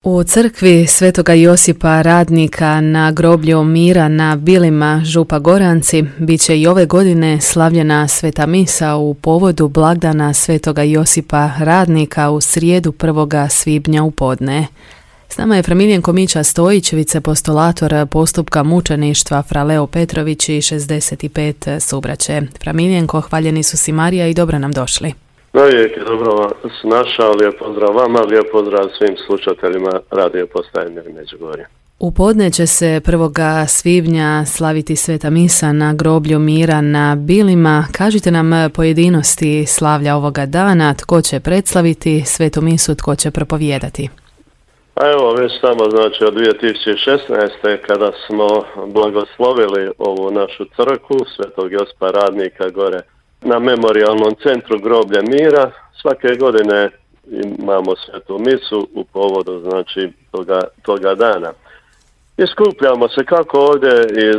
U crkvi Svetoga Josipa Radnika na groblju mira na Bilima Župa Goranci bit će i ove godine slavljena sveta misa u povodu blagdana Svetoga Josipa Radnika u srijedu 1. svibnja u podne. S nama je fra Miljenko Mića Stojić, vicepostolator postupka mučeništva fra Leo Petrović i 65 subraće. Fra Miljenko, hvaljeni su si Marija i dobro nam došli. Uvijek je dobro vas našao, lijep pozdrav vama, lijep pozdrav svim slušateljima radio postaje Mir Međugorje. U podne će se 1. svibnja slaviti sveta misa na groblju mira na Bilima. Kažite nam pojedinosti slavlja ovoga dana, tko će predslaviti svetu misu, tko će propovijedati. A evo, već samo znači od 2016. kada smo blagoslovili ovu našu crkvu Svetog Josipa Radnika gore na memorijalnom centru groblja mira, svake godine imamo svetu misu u povodu znači toga dana. Iskupljamo se kako ovdje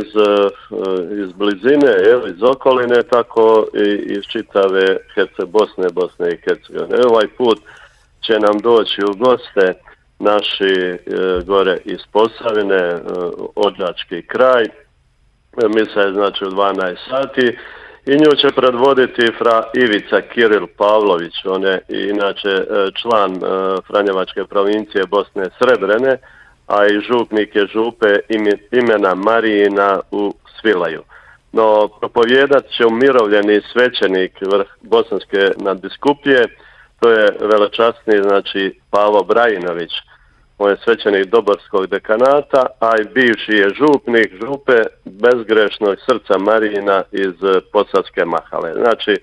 iz blizine, iz okoline, tako i iz čitave Bosne i Hercegovine. Ovaj put će nam doći u goste naši gore iz Posavine, Odžački kraj. Misa je znači u 12 sati. I nju će predvoditi fra Ivica Kiril Pavlović, on je inače član Franjevačke provincije Bosne Srebrene, a i župnik je župe imena Marijina u Svilaju. No, propovijedat će umirovljeni svećenik vrh Bosanske nadbiskupije, to je velečasni znači Pavo Brajinović. On je svećenik Doborskog dekanata, a i bivši je župnik župe bezgrešnog srca Marijina iz Posavske Mahale. Znači,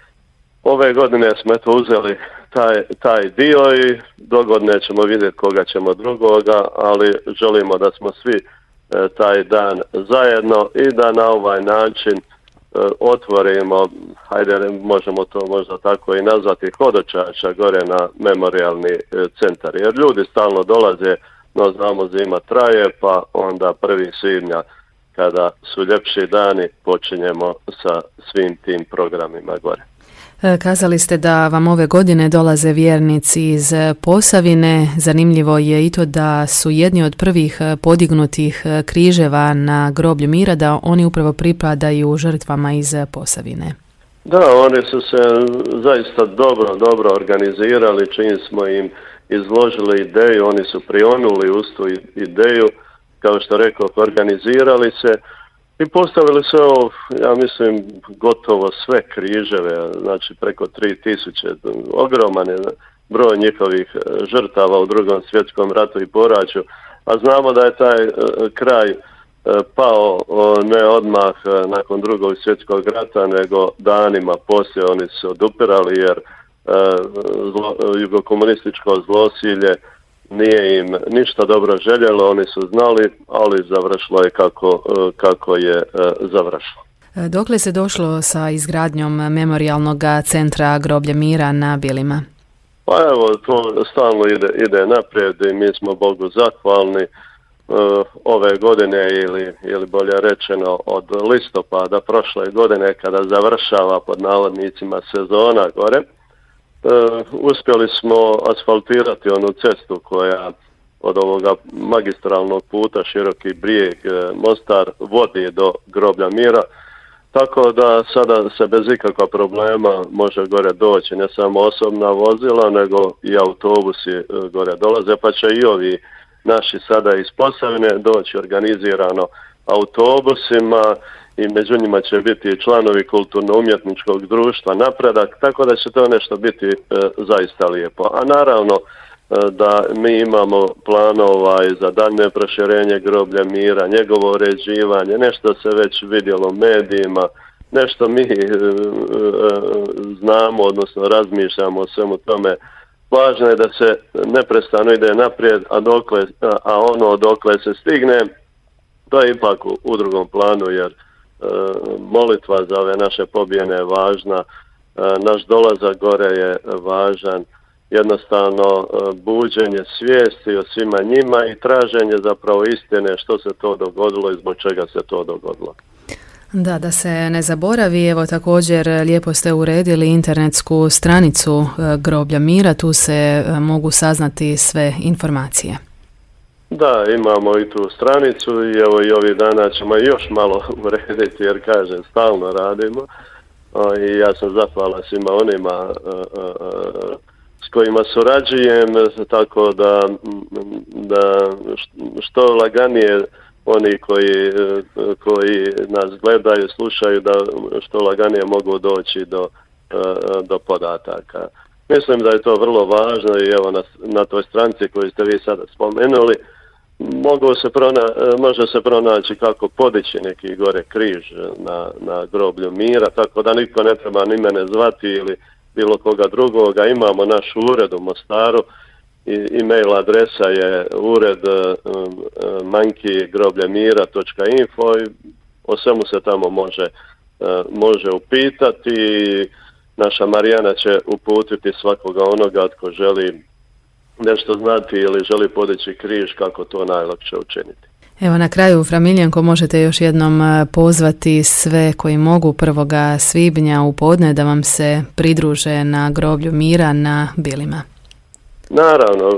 ove godine smo eto uzeli taj dio i dogodne ćemo vidjeti koga ćemo drugoga, ali želimo da smo svi taj dan zajedno i da na ovaj način otvorimo, hajde možemo to možda tako i nazvati, hodočašća gore na memorijalni centar. Jer ljudi stalno dolaze, no znamo zima traje, pa onda 1. svibnja kada su ljepši dani počinjemo sa svim tim programima gore. Kazali ste da vam ove godine dolaze vjernici iz Posavine. Zanimljivo je i to da su jedni od prvih podignutih križeva na groblju mira, da oni upravo pripadaju žrtvama iz Posavine. Da, oni su se zaista dobro organizirali, čim smo im izložili ideju, oni su prionuli uz tu ideju, kao što rekao, organizirali se i postavili se, ja mislim, gotovo sve križeve, znači preko 3000, ogroman je broj njihovih žrtava u Drugom svjetskom ratu i poraću, a znamo da je taj kraj pao ne odmah nakon Drugog svjetskog rata, nego danima poslije. Oni su odupirali jer jugokomunističko zlosilje nije im ništa dobro željelo, oni su znali, ali završilo je kako je završilo. Dokle se došlo sa izgradnjom memorijalnog centra groblja mira na Bilima? Pa evo, to stalno ide naprijed i mi smo Bogu zahvalni. Ove godine ili bolje rečeno od listopada prošle godine kada završava pod navodnicima sezona gore, uspjeli smo asfaltirati onu cestu koja od ovoga magistralnog puta Široki Brijeg Mostar vodi do groblja mira, tako da sada se bez ikakva problema može gore doći, ne samo osobna vozila nego i autobusi gore dolaze, pa će i ovi naši sada iz Posavine doći organizirano autobusima i među njima će biti članovi kulturno-umjetničkog društva Napredak, tako da će to nešto biti zaista lijepo. A naravno da mi imamo planova za daljnje proširenje groblja mira, njegovo uređivanje, nešto se već vidjelo u medijima, nešto mi znamo, odnosno razmišljamo o svemu tome. Važno je da se neprestano ide naprijed, a ono dokle se stigne, to je ipak u drugom planu, jer molitva za ove naše pobjede je važna, naš dolazak gore je važan, jednostavno buđenje svijesti o svima njima i traženje zapravo istine što se to dogodilo i zbog čega se to dogodilo. Da se ne zaboravi, evo također lijepo ste uredili internetsku stranicu groblja mira, tu se mogu saznati sve informacije. Da, imamo i tu stranicu i evo i ovih dana ćemo još malo urediti jer kažem stalno radimo i ja sam zahvalan svima onima s kojima surađujem, tako da što laganije oni koji nas gledaju, slušaju, da što laganije mogu doći do podataka. Mislim da je to vrlo važno i evo na toj stranici koju ste vi sada spomenuli može se pronaći kako podići neki gore križ na groblju mira, tako da nitko ne treba ni mene zvati ili bilo koga drugoga. Imamo naš ured u Mostaru i e-mail adresa je ured manki@grobljemira.info i o svemu se tamo može upitati. Naša Marijana će uputiti svakoga onoga tko želi nešto znati ili želi podići križ kako to najlakše učiniti. Evo na kraju, fra Miljenko, možete još jednom pozvati sve koji mogu 1. svibnja u podne da vam se pridruže na groblju mira na Bilima. Naravno,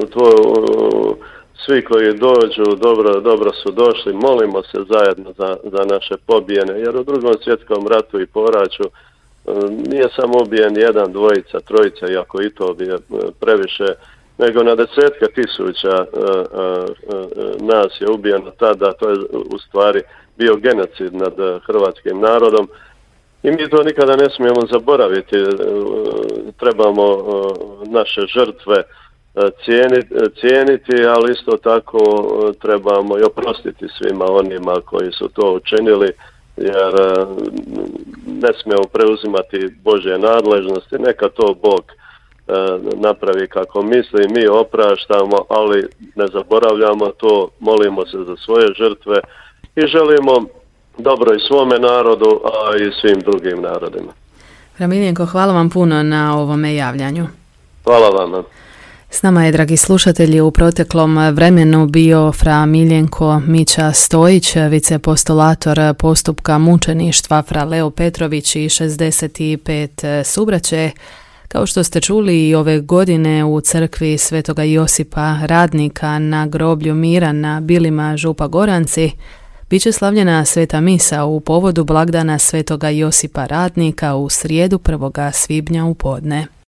svi koji dođu dobro su došli, molimo se zajedno za naše pobijene, jer u Drugom svjetskom ratu i poraću nije samo ubijen jedan, dvojica, trojica, iako i to bi previše, nego na desetke tisuća nas je ubijeno tada. To je u stvari bio genocid nad hrvatskim narodom i mi to nikada ne smijemo zaboraviti. Trebamo naše žrtve cijeniti, ali isto tako trebamo i oprostiti svima onima koji su to učinili, jer ne smijemo preuzimati Božje nadležnosti. Neka to Bog napravi kako misli, mi opraštamo, ali ne zaboravljamo to, molimo se za svoje žrtve i želimo dobro i svome narodu, a i svim drugim narodima. Fra Miljenko, hvala vam puno na ovome javljanju. Hvala vama. S nama je, dragi slušatelji, u proteklom vremenu bio fra Miljenko Mića Stojić, viceapostolator postupka mučeništva fra Leo Petrović i 65 subraće. Kao što ste čuli, i ove godine u crkvi Svetoga Josipa Radnika na groblju mira na Bilima Župa Goranci bit će slavljena sveta misa u povodu blagdana Svetoga Josipa Radnika u srijedu 1. svibnja u podne.